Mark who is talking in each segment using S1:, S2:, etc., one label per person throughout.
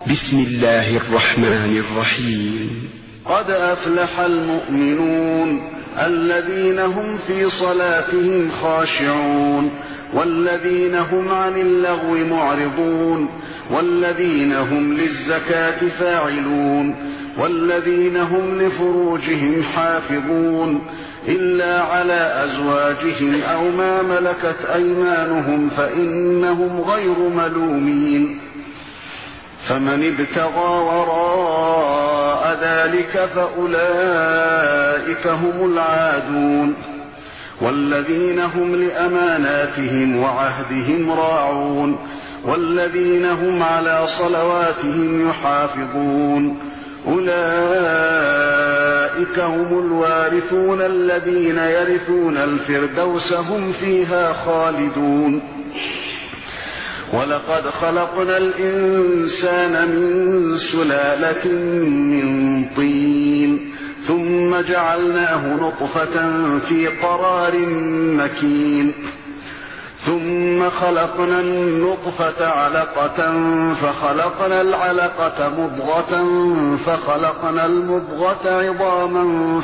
S1: بسم الله الرحمن الرحيم.
S2: قد أفلح المؤمنون الذين هم في صلاتهم خاشعون والذين هم عن اللغو معرضون والذين هم للزكاة فاعلون والذين هم لفروجهم حافظون إلا على أزواجهم أو ما ملكت أيمانهم فإنهم غير ملومين. فمن ابتغى وراء ذلك فأولئك هم العادون والذين هم لأماناتهم وعهدهم راعون والذين هم على صلواتهم يحافظون أولئك هم الوارثون الذين يرثون الفردوس هم فيها خالدون. ولقد خلقنا الإنسان من سلالة من طين ثم جعلناه نطفة في قرار مكين ثم خلقنا النطفة علقة فخلقنا العلقة مضغة فخلقنا المضغة عظاما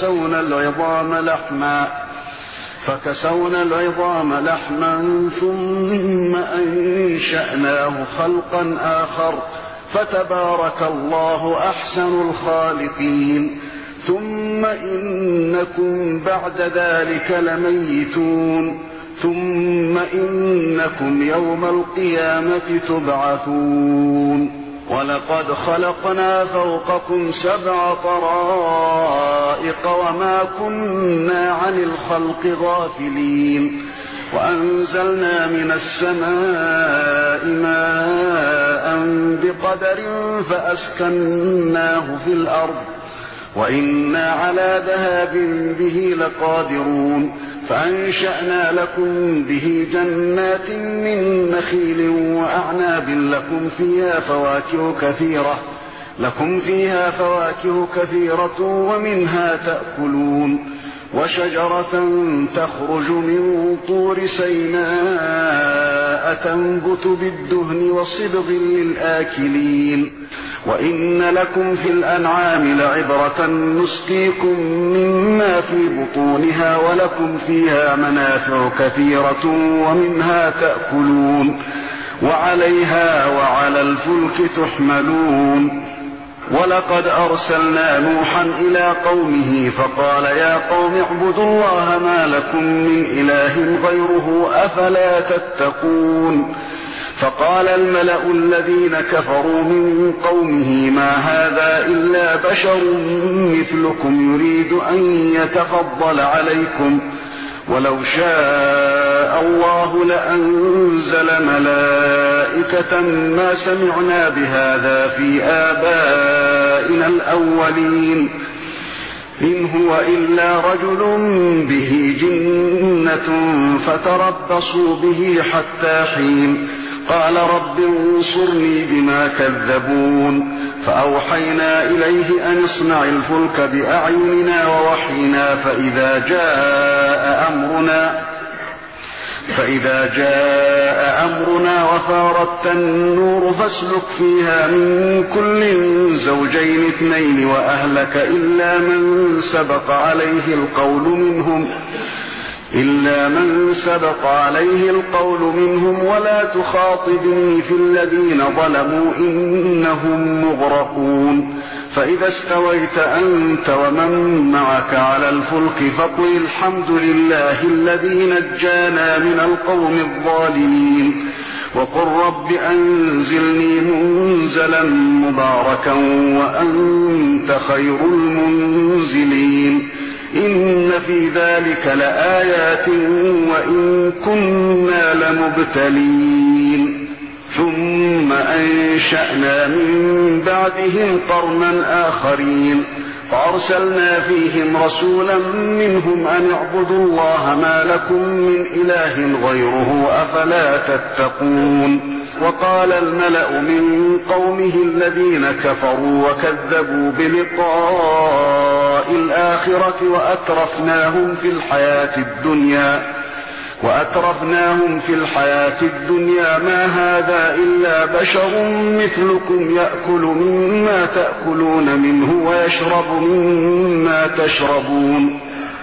S2: فكسونا العظام لحما ثم أنشأناه خلقا آخر فتبارك الله أحسن الخالقين. ثم إنكم بعد ذلك لميتون ثم إنكم يوم القيامة تبعثون. ولقد خلقنا فوقكم 7 طرائق وما كنا عن الخلق غافلين وأنزلنا من السماء ماء بقدر فأسكناه في الأرض وإنا على ذهاب به لقادرون. فأنشأنا لكم به جنات من نخيل وأعناب لكم فيها فواكه كثيرة ومنها تأكلون وشجرة تخرج من طور سيناء تنبت بالدهن وصبغ للآكلين. وإن لكم في الأنعام لعبرة نسقيكم مما في بطونها ولكم فيها منافع كثيرة ومنها تأكلون وعليها وعلى الفلك تحملون. ولقد أرسلنا نوحا إلى قومه فقال يا قوم اعبدوا الله ما لكم من إله غيره أفلا تتقون. فقال الملأ الذين كفروا من قومه ما هذا إلا بشر مثلكم يريد أن يتفضل عليكم ولو شاء الله لأنزل ملائكة ما سمعنا بهذا في آبائنا الأولين إن هو إلا رجل به جنة فتربصوا به حتى حين. قال رب انصرني بما كذبون. فأوحينا إليه أن اصنع الفلك بأعيننا ووحينا فإذا جاء أمرنا وفارت النور فاسلك فيها من كل زوجين 2 وأهلك إلا من سبق عليه القول منهم ولا تخاطبني في الذين ظلموا إنهم مغرقون. فإذا استويت أنت ومن معك على الفلك فقل الحمد لله الذي نجانا من القوم الظالمين وقل رب أنزلني منزلا مباركا وأنت خير المنزلين. إن في ذلك لآيات وإن كنا لمبتلين. ثم أنشأنا من بعدهم قرنا آخرين فأرسلنا فيهم رسولا منهم أن اعبدوا الله ما لكم من إله غيره أفلا تتقون. وقال الملأ من قومه الذين كفروا وكذبوا بلقاء الآخرة وأترفناهم في الحياة الدنيا وأترفناهم في الحياة الدنيا ما هذا إلا بشر مثلكم يأكل مما تأكلون منه ويشرب مما تشربون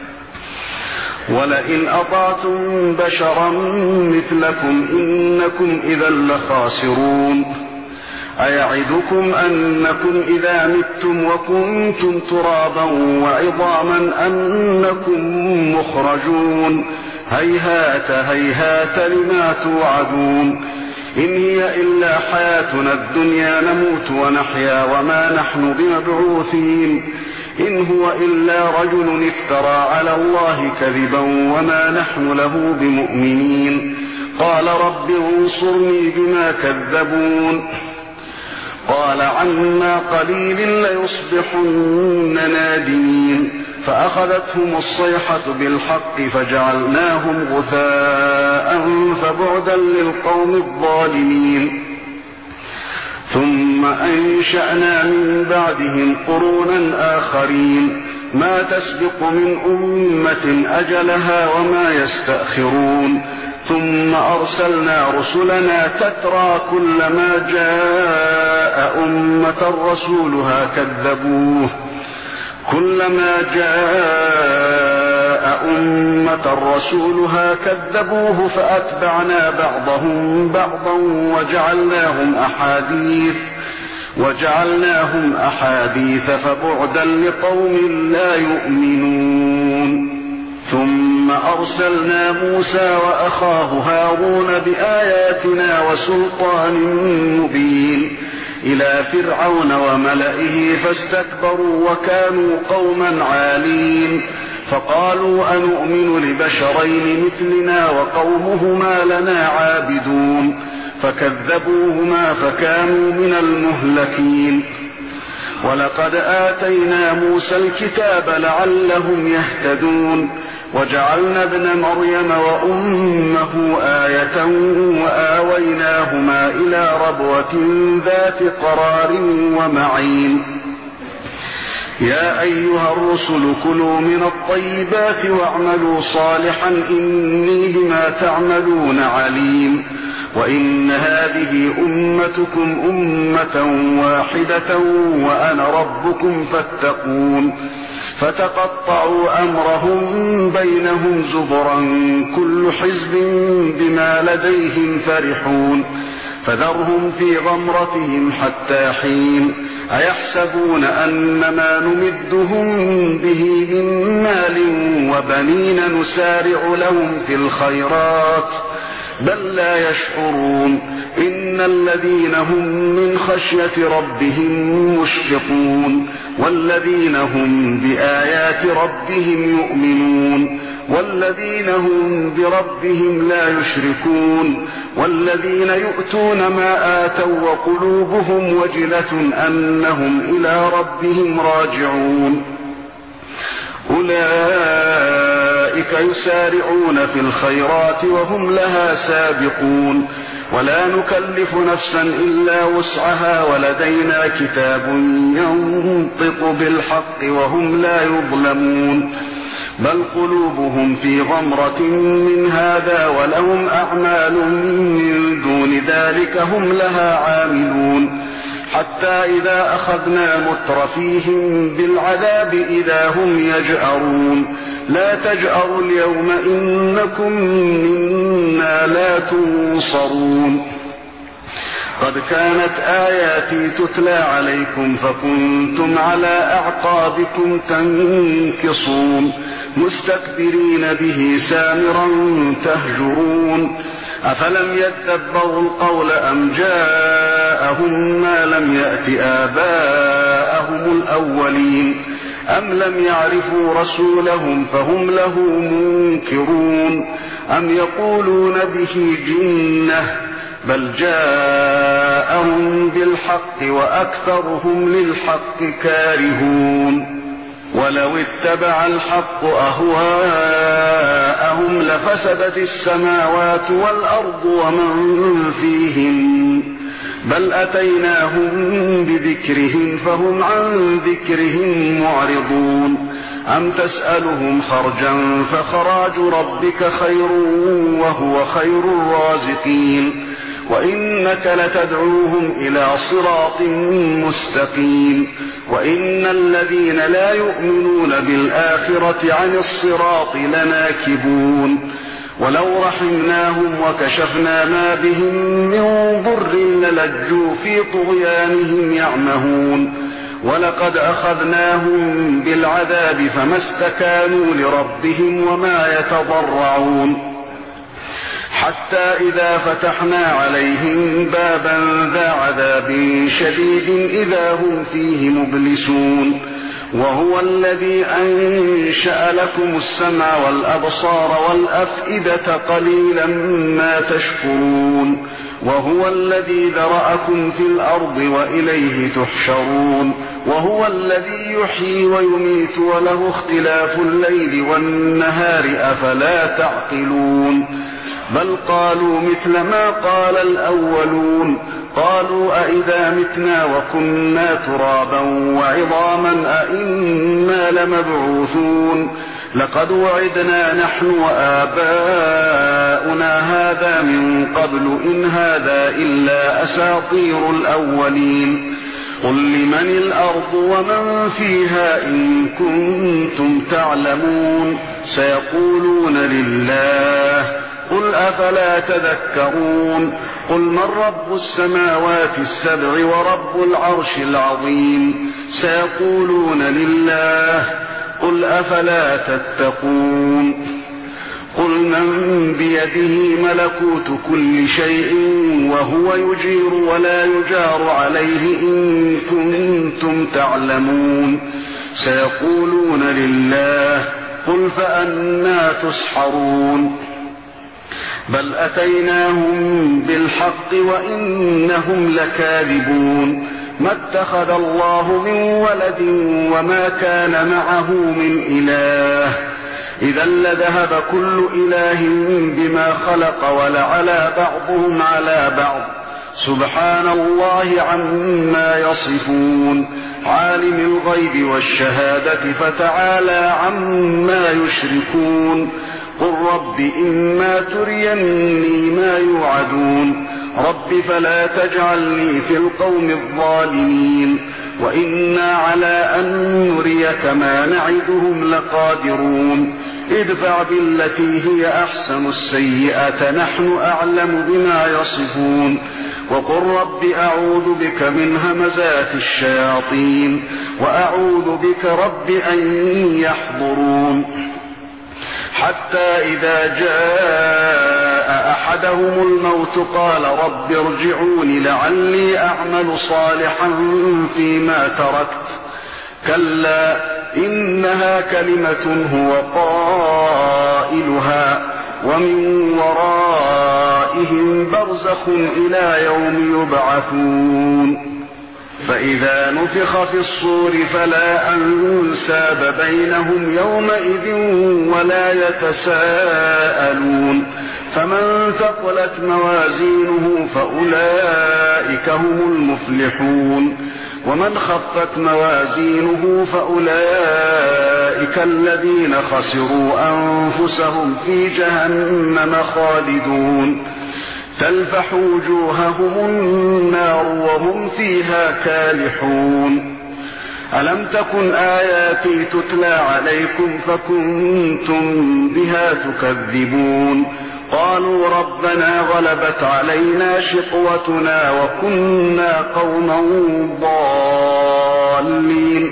S2: ولئن أطعتم بشرا مثلكم إنكم إذا لخاسرون أيعدكم أنكم إذا متم وكنتم ترابا وعظاما أنكم مخرجون هيهات هيهات لما توعدون إن هي إلا حياتنا الدنيا نموت ونحيا وما نحن بمبعوثين إن هو إلا رجل افترى على الله كذبا وما نحن له بمؤمنين قال رب انصرني بما كذبون قال عما قليل ليصبحن نادمين فأخذتهم الصيحة بالحق فجعلناهم غثاء فبعدا للقوم الظالمين ثم أنشأنا من بعدهم قرونا آخرين ما تسبق من أمة أجلها وما يستأخرون ثم أرسلنا رسلنا تترى كلما جاء أمة رسولها كذبوه فأتبعنا بعضهم بعضا وجعلناهم أحاديث فبعدا لقوم لا يؤمنون ثم أرسلنا موسى وأخاه هارون بآياتنا وسلطان مبين إلى فرعون وملئه فاستكبروا وكانوا قوما عالين فقالوا أنؤمن لبشرين مثلنا وقومهما لنا عابدون فكذبوهما فكانوا من المهلكين ولقد آتينا موسى الكتاب لعلهم يهتدون وجعلنا ابن مريم وأمه آية وآويناهما إلى ربوة ذات قرار ومعين يا أيها الرسل كلوا من الطيبات واعملوا صالحا إني بما تعملون عليم وإن هذه أمتكم أمة واحدة وأنا ربكم فاتقون فتقطعوا أمرهم بينهم زبرا كل حزب بما لديهم فرحون فذرهم في غمرتهم حتى حين أيحسبون أن ما نمدهم به من مال وبنين نسارع لهم في الخيرات بل لا يشعرون إن الذين هم من خشية ربهم مشفقون والذين هم بآيات ربهم يؤمنون والذين هم بربهم لا يشركون والذين يؤتون ما آتوا وقلوبهم وجلة أنهم إلى ربهم راجعون أولئك يسارعون في الخيرات وهم لها سابقون ولا نكلف نفسا إلا وسعها ولدينا كتاب ينطق بالحق وهم لا يظلمون بل قلوبهم في غمرة من هذا ولهم أعمال من دون ذلك هم لها عاملون حتى إذا أخذنا مترفيهم بالعذاب إذا هم يجأرون لا تجأروا اليوم إنكم منا لا تنصرون قد كانت آياتي تتلى عليكم فكنتم على أعقابكم تنكصون مستكبرين به سامرا تهجرون أفلم يدبروا القول أم جاءهم ما لم يأت آباءهم الأولين أم لم يعرفوا رسولهم فهم له منكرون أم يقولون به جنة بل جاءهم بالحق وأكثرهم للحق كارهون ولو اتبع الحق أهواءهم لفسدت السماوات والأرض ومن فيهن بل أتيناهم بذكرهم فهم عن ذكرهم معرضون أم تسألهم خرجا فخراج ربك خير وهو خير الرازقين وإنك لتدعوهم إلى صراط مستقيم وإن الذين لا يؤمنون بالآخرة عن الصراط لناكبون ولو رحمناهم وكشفنا ما بهم من ضر للجوا في طغيانهم يعمهون ولقد أخذناهم بالعذاب فما استكانوا لربهم وما يتضرعون حتى إذا فتحنا عليهم بابا ذا عذاب شديد إذا هم فيه مبلسون وهو الذي أنشأ لكم السمع والأبصار والأفئدة قليلا ما تشكرون وهو الذي ذرأكم في الأرض وإليه تحشرون وهو الذي يحيي ويميت وله اختلاف الليل والنهار أفلا تعقلون بل قالوا مثل ما قال الأولون قالوا أئذا متنا وكنا ترابا وعظاما أئنا لمبعوثون لقد وعدنا نحن وآباؤنا هذا من قبل إن هذا إلا أساطير الأولين قل لمن الأرض ومن فيها إن كنتم تعلمون سيقولون لله قل أفلا تذكرون قل من رب السماوات السبع ورب العرش العظيم سيقولون لله قل أفلا تتقون قل من بيده ملكوت كل شيء وهو يجير ولا يجار عليه إن كنتم تعلمون سيقولون لله قل فأنى تسحرون بل أتيناهم بالحق وإنهم لكاذبون ما اتخذ الله من ولد وما كان معه من إله إذا لذهب كل إله بما خلق ولعلى بعضهم على بعض سبحان الله عما يصفون عالم الغيب والشهادة فتعالى عما يشركون قل رب إما تريني ما يوعدون رب فلا تجعلني في القوم الظالمين وإنا على أن نريك ما نعدهم لقادرون ادفع بالتي هي أحسن السيئة نحن أعلم بما يصفون وقل رب أعوذ بك من همزات الشياطين وأعوذ بك رب أن يحضرون حتى إذا جاء أحدهم الموت قال رب ارجعون لعلي أعمل صالحا فيما تركت كلا إنها كلمة هو قائلها ومن ورائهم برزخ إلى يوم يبعثون فإذا نفخ في الصور فلا أنساب بينهم يومئذ ولا يتساءلون فمن ثقلت موازينه فأولئك هم المفلحون ومن خفت موازينه فأولئك الذين خسروا أنفسهم في جهنم خالدون تلفح وجوههم النار وهم فيها كالحون ألم تكن آياتي تتلى عليكم فكنتم بها تكذبون قالوا ربنا غلبت علينا شقوتنا وكنا قوما ضالين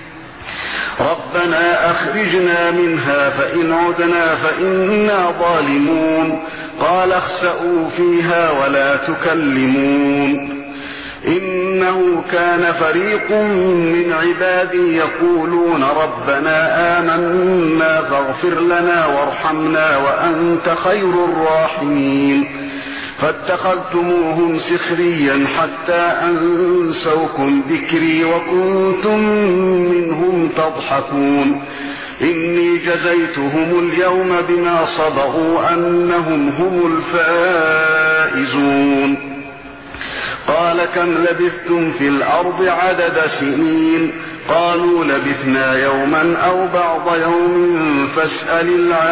S2: ربنا أخرجنا منها فإن عدنا فإنا ظالمون قال اخسئوا فيها ولا تكلمون إنه كان فريق من عبادي يقولون ربنا آمنا فاغفر لنا وارحمنا وأنت خير الراحمين فاتخذتموهم سخريا حتى أنسوكم ذكري وكنتم منهم تضحكون إني جزيتهم اليوم بما صبروا أنهم هم الفائزون قال كم لبثتم في الأرض عدد سنين قالوا لبثنا يوما أو بعض يوم فاسأل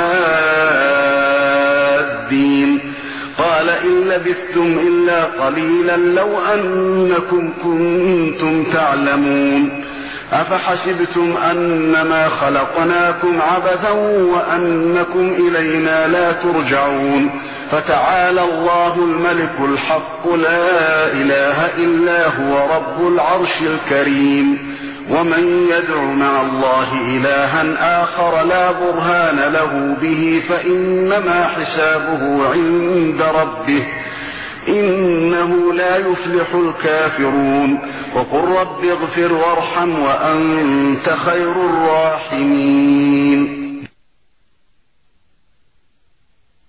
S2: العادين قال إن لبثتم إلا قليلا لو أنكم كنتم تعلمون أفحسبتم أنما خلقناكم عبثا وأنكم إلينا لا ترجعون فتعالى الله الملك الحق لا إله إلا هو رب العرش الكريم ومن يدع مع الله إلها آخر لا برهان له به فإنما حسابه عند ربه إنه لا يفلح الكافرون وقل رب اغفر وارحم وأنت خير الراحمين